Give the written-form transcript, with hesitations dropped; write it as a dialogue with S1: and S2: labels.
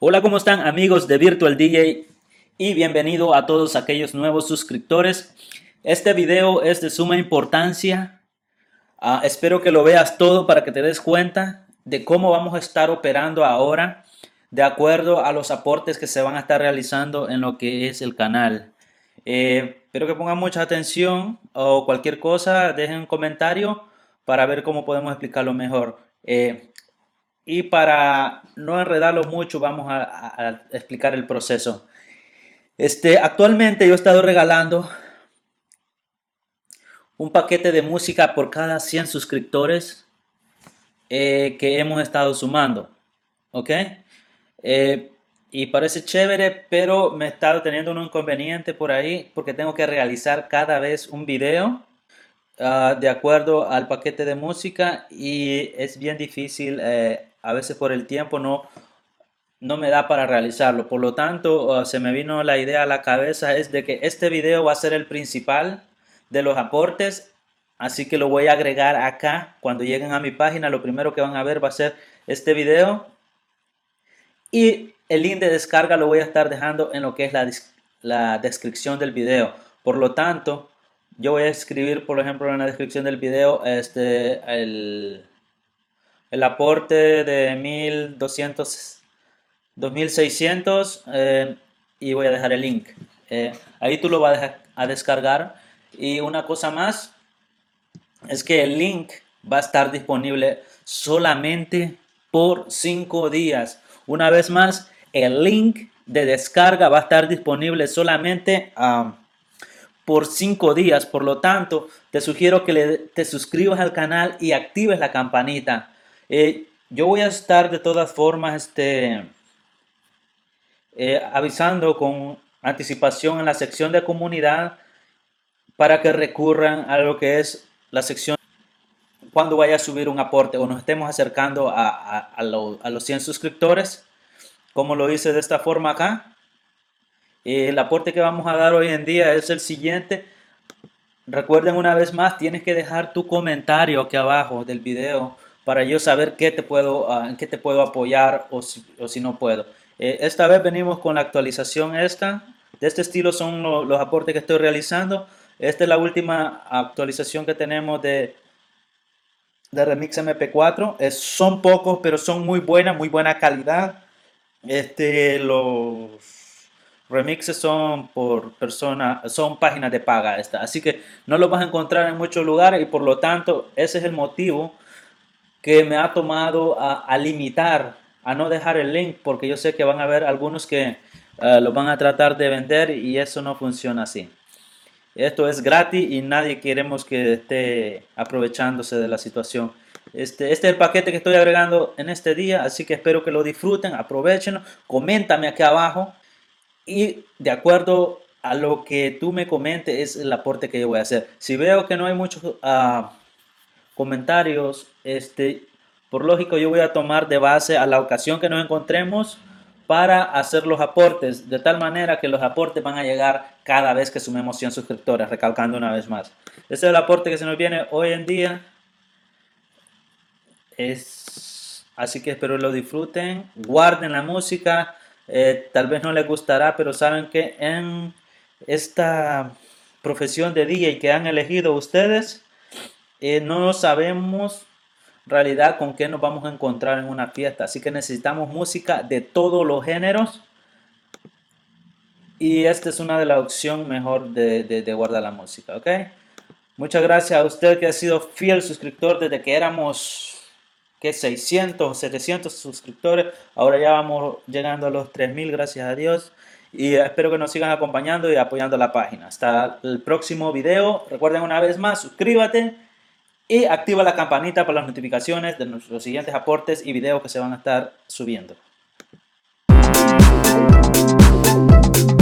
S1: Hola, ¿cómo están amigos de Virtual DJ? Y bienvenido a todos aquellos nuevos suscriptores. Este video es de suma importancia. Espero que lo veas todo para que te des cuenta de cómo vamos a estar operando ahora de acuerdo a los aportes que se van a estar realizando en lo que es el canal. Espero que pongan mucha atención o cualquier cosa, dejen un comentario para ver cómo podemos explicarlo mejor. Y para no enredarlo mucho, vamos a explicar el proceso. Actualmente yo he estado regalando un paquete de música por cada 100 suscriptores que hemos estado sumando. ¿Ok? Y parece chévere, pero me he estado teniendo un inconveniente por ahí porque tengo que realizar cada vez un video de acuerdo al paquete de música y es bien difícil, a veces por el tiempo no me da para realizarlo. Por lo tanto, se me vino la idea a la cabeza es de que este video va a ser el principal de los aportes, así que lo voy a agregar acá. Cuando lleguen a mi página, lo primero que van a ver va a ser este video y el link de descarga lo voy a estar dejando en lo que es la descripción del video. Por lo tanto, yo voy a escribir, por ejemplo, en la descripción del video el aporte de 2600 y voy a dejar el link. Ahí tú lo vas a descargar. Y una cosa más es que el link va a estar disponible solamente por 5 días. Una vez más, el link de descarga va a estar disponible solamente por 5 días. Por lo tanto, te sugiero que te suscribas al canal y actives la campanita. Yo voy a estar de todas formas avisando con anticipación en la sección de comunidad para que recurran a lo que es la sección cuando vaya a subir un aporte o nos estemos acercando a los 100 suscriptores, como lo hice de esta forma acá. El aporte que vamos a dar hoy en día es el siguiente. Recuerden una vez más, tienes que dejar tu comentario aquí abajo del video para yo saber en qué te puedo apoyar o si no puedo. Esta vez venimos con la actualización de este estilo son los aportes que estoy realizando. Esta es la última actualización que tenemos de Remix MP4. Son pocos, pero son muy buena calidad. Los remixes son por persona, son páginas de paga así que no los vas a encontrar en muchos lugares y por lo tanto ese es el motivo que me ha tomado a limitar, a no dejar el link, porque yo sé que van a haber algunos que lo van a tratar de vender y eso no funciona así. Esto es gratis y nadie queremos que esté aprovechándose de la situación. Este es el paquete que estoy agregando en este día, así que espero que lo disfruten, aprovechenlo, coméntame aquí abajo y de acuerdo a lo que tú me comentes es el aporte que yo voy a hacer. Si veo que no hay muchos comentarios, por lógico yo voy a tomar de base a la ocasión que nos encontremos para hacer los aportes, de tal manera que los aportes van a llegar cada vez que sumemos 100 suscriptores, recalcando una vez más. Este es el aporte que se nos viene hoy en día. Así que espero lo disfruten, guarden la música, tal vez no les gustará, pero saben que en esta profesión de DJ que han elegido ustedes, no sabemos en realidad con qué nos vamos a encontrar en una fiesta, así que necesitamos música de todos los géneros y esta es una de las opciones mejor de guardar la música, ¿ok? Muchas gracias a usted que ha sido fiel suscriptor desde que éramos 600 700 suscriptores, ahora ya vamos llegando a los 3000, gracias a Dios, y espero que nos sigan acompañando y apoyando la página. Hasta el próximo video. Recuerden una vez más, suscríbete y activa la campanita para las notificaciones de nuestros siguientes aportes y videos que se van a estar subiendo.